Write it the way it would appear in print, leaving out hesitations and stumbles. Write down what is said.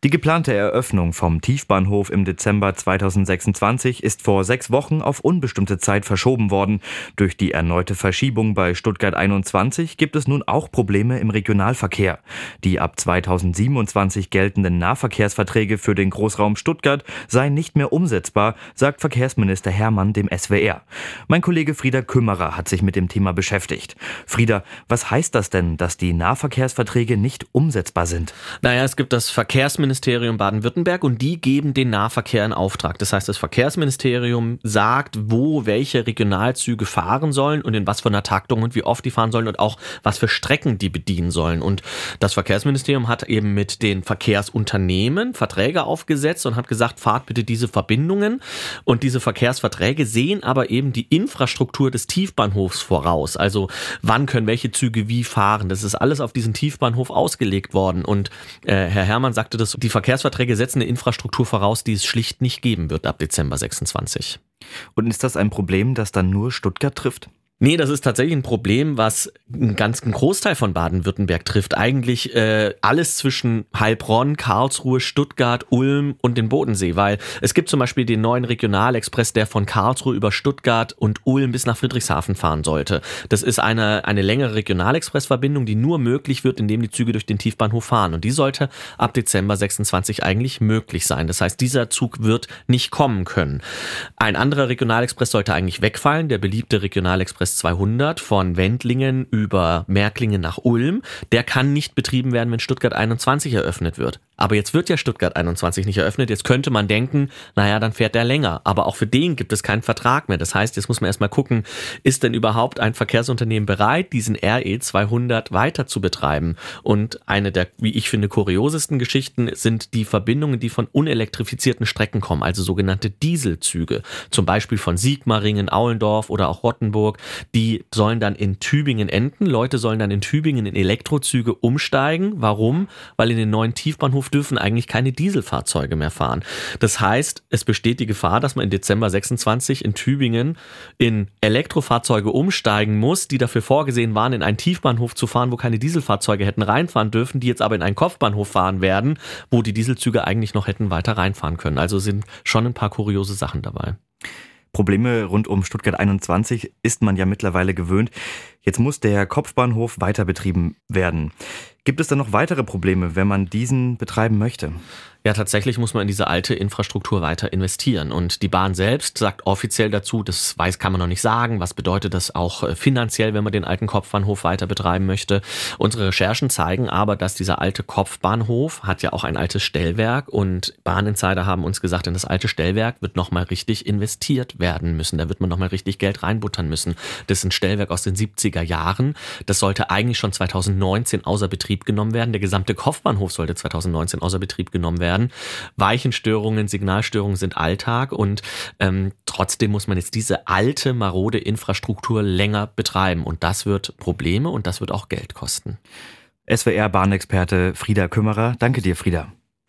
Die geplante Eröffnung vom Tiefbahnhof im Dezember 2026 ist vor 6 Wochen auf unbestimmte Zeit verschoben worden. Durch die erneute Verschiebung bei Stuttgart 21 gibt es nun auch Probleme im Regionalverkehr. Die ab 2027 geltenden Nahverkehrsverträge für den Großraum Stuttgart seien nicht mehr umsetzbar, sagt Verkehrsminister Hermann dem SWR. Mein Kollege Frieder Kümmerer hat sich mit dem Thema beschäftigt. Frieder, was heißt das denn, dass die Nahverkehrsverträge nicht umsetzbar sind? Naja, es gibt das Verkehrsministerium Baden-Württemberg und die geben den Nahverkehr in Auftrag. Das heißt, das Verkehrsministerium sagt, wo welche Regionalzüge fahren sollen und in was für einer Taktung und wie oft die fahren sollen und auch was für Strecken die bedienen sollen. Und das Verkehrsministerium hat eben mit den Verkehrsunternehmen Verträge aufgesetzt und hat gesagt, fahrt bitte diese Verbindungen. Und diese Verkehrsverträge sehen aber eben die Infrastruktur des Tiefbahnhofs voraus. Also wann können welche Züge wie fahren. Das ist alles auf diesen Tiefbahnhof ausgelegt worden. Und Herr Hermann sagte das, die Verkehrsverträge setzen eine Infrastruktur voraus, die es schlicht nicht geben wird ab Dezember 26. Und ist das ein Problem, das dann nur Stuttgart trifft? Nee, das ist tatsächlich ein Problem, was einen ganzen Großteil von Baden-Württemberg trifft. Eigentlich alles zwischen Heilbronn, Karlsruhe, Stuttgart, Ulm und den Bodensee. Weil es gibt zum Beispiel den neuen Regionalexpress, der von Karlsruhe über Stuttgart und Ulm bis nach Friedrichshafen fahren sollte. Das ist eine längere Regionalexpressverbindung, die nur möglich wird, indem die Züge durch den Tiefbahnhof fahren. Und die sollte ab Dezember 26 eigentlich möglich sein. Das heißt, dieser Zug wird nicht kommen können. Ein anderer Regionalexpress sollte eigentlich wegfallen, der beliebte Regionalexpress 200 von Wendlingen über Märklingen nach Ulm, der kann nicht betrieben werden, wenn Stuttgart 21 eröffnet wird. Aber jetzt wird ja Stuttgart 21 nicht eröffnet. Jetzt könnte man denken, naja, dann fährt der länger. Aber auch für den gibt es keinen Vertrag mehr. Das heißt, jetzt muss man erstmal gucken, ist denn überhaupt ein Verkehrsunternehmen bereit, diesen RE 200 weiter zu betreiben? Und eine der, wie ich finde, kuriosesten Geschichten sind die Verbindungen, die von unelektrifizierten Strecken kommen, also sogenannte Dieselzüge. Zum Beispiel von Sigmaringen, Aulendorf oder auch Rottenburg. Die sollen dann in Tübingen enden. Leute sollen dann in Tübingen in Elektrozüge umsteigen. Warum? Weil in den neuen Tiefbahnhof dürfen eigentlich keine Dieselfahrzeuge mehr fahren. Das heißt, es besteht die Gefahr, dass man in Dezember 26 in Tübingen in Elektrofahrzeuge umsteigen muss, die dafür vorgesehen waren, in einen Tiefbahnhof zu fahren, wo keine Dieselfahrzeuge hätten reinfahren dürfen, die jetzt aber in einen Kopfbahnhof fahren werden, wo die Dieselzüge eigentlich noch hätten weiter reinfahren können. Also sind schon ein paar kuriose Sachen dabei. Probleme rund um Stuttgart 21 ist man ja mittlerweile gewöhnt. Jetzt muss der Kopfbahnhof weiter betrieben werden. Gibt es da noch weitere Probleme, wenn man diesen betreiben möchte? Ja, tatsächlich muss man in diese alte Infrastruktur weiter investieren. Und die Bahn selbst sagt offiziell dazu, das kann man noch nicht sagen, was bedeutet das auch finanziell, wenn man den alten Kopfbahnhof weiter betreiben möchte. Unsere Recherchen zeigen aber, dass dieser alte Kopfbahnhof hat ja auch ein altes Stellwerk und Bahninsider haben uns gesagt, in das alte Stellwerk wird nochmal richtig investiert werden müssen. Da wird man nochmal richtig Geld reinbuttern müssen. Das ist ein Stellwerk aus den 70er Jahren. Das sollte eigentlich schon 2019 außer Betrieb genommen werden. Der gesamte Kopfbahnhof sollte 2019 außer Betrieb genommen werden. Weichenstörungen, Signalstörungen sind Alltag und trotzdem muss man jetzt diese alte, marode Infrastruktur länger betreiben und das wird Probleme und das wird auch Geld kosten. SWR-Bahnexperte Frieder Kümmerer. Danke dir, Frieder.